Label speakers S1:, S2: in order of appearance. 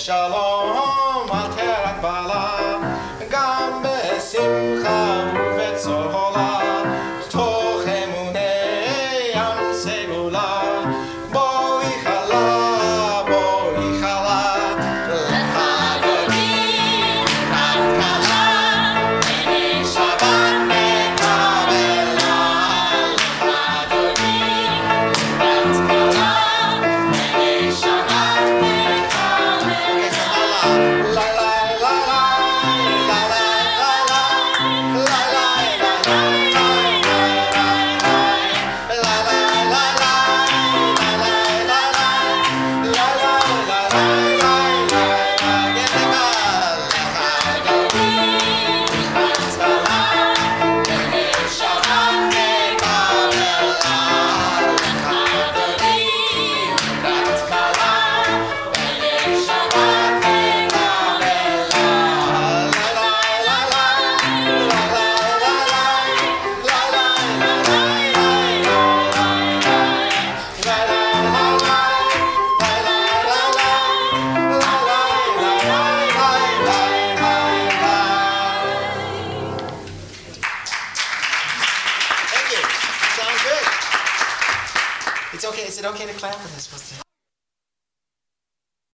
S1: בשלום על תרק בעלה, גם בשמחה ובצהלה, תוך אמוני ים סגולה. בואי חלה, בואי חלה, לך דודי בת כלה, ונשבת נקבלה. לך דודי בת כלה, ונשבת It's okay. Is it okay to clap? Or am I supposed to?